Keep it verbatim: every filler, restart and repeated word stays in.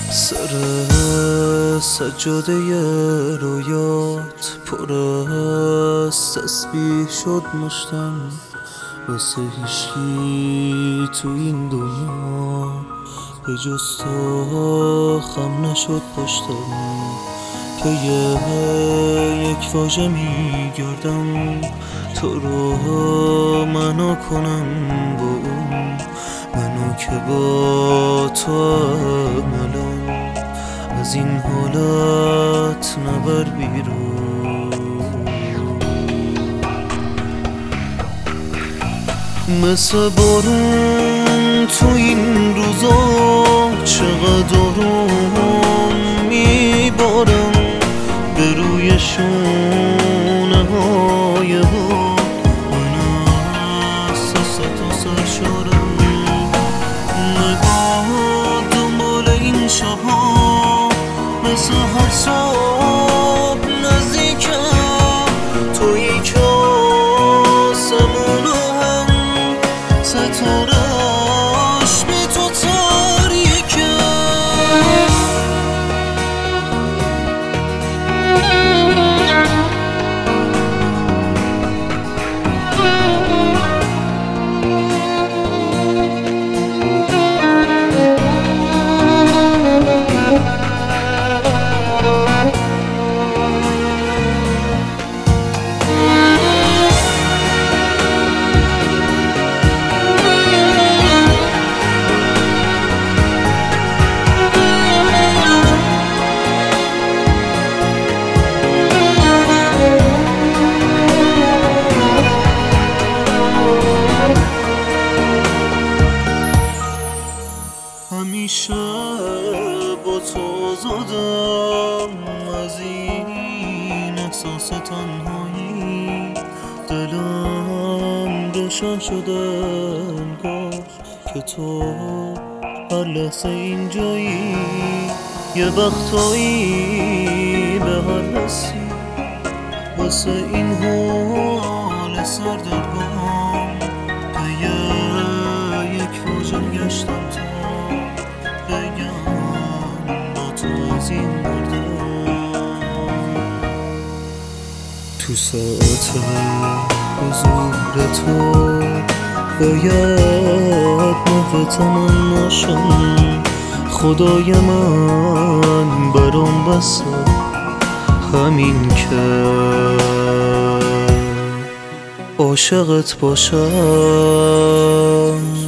سر سجاده رویات پر از تسبیح شد مشتم، واسه هیچکی تو این دنیا به جز تو خم نشد پشتم. که یک واژه میگردم تو رو منو کنم با اون، منو که با تو الان از این حالت نبر بیرون. مثل بارون تو این روزا چقدر آروم میبارم به روی شونه های با من احساست و سرشارم. نگاه دنبال این شبها مثل هر صبح نزدیکم، تویی که آسمون و هم ستاره‌اش بی تو تاریکه. همیشه با تو زدم از این احساس تنهایی، دلم روشن شده انگار که تو هر لحظه اینجایی. یه وقتایی به هر رسی واسه این حال سردرگم به یک واژه گشتم تا بگم با تو از این مردم. تو ساعت حضور تو باید موقع تمناشم، خدای من برام بسه همین که عاشقت باشم.